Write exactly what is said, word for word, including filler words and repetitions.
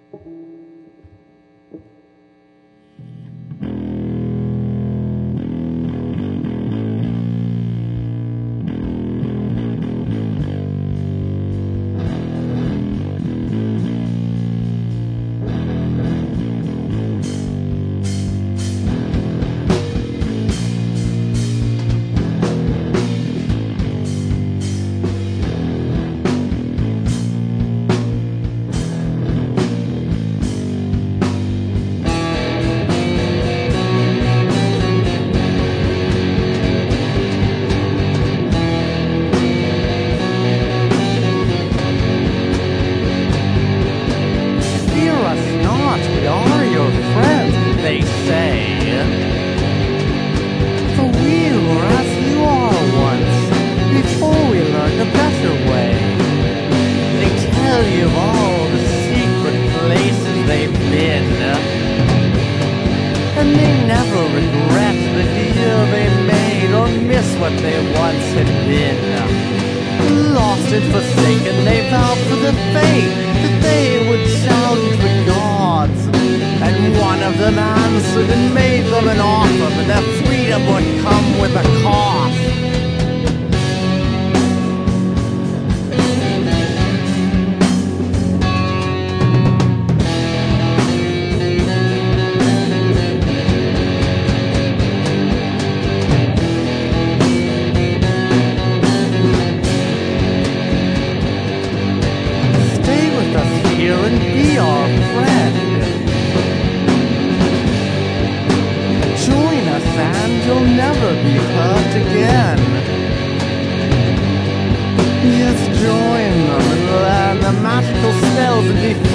They say, for we were as you are once, before we learned a better way. They tell you of all the secret places they've been, and they never regret the deal they made or miss what they once had been. Lost and forsaken, they vowed for the faith that they would challenge the gods. And one of them answered and made them an offer, but their freedom would come with a cost. Stay with us here and be our friend. And you'll never be hurt again. Yes, join them and learn the magical spells and be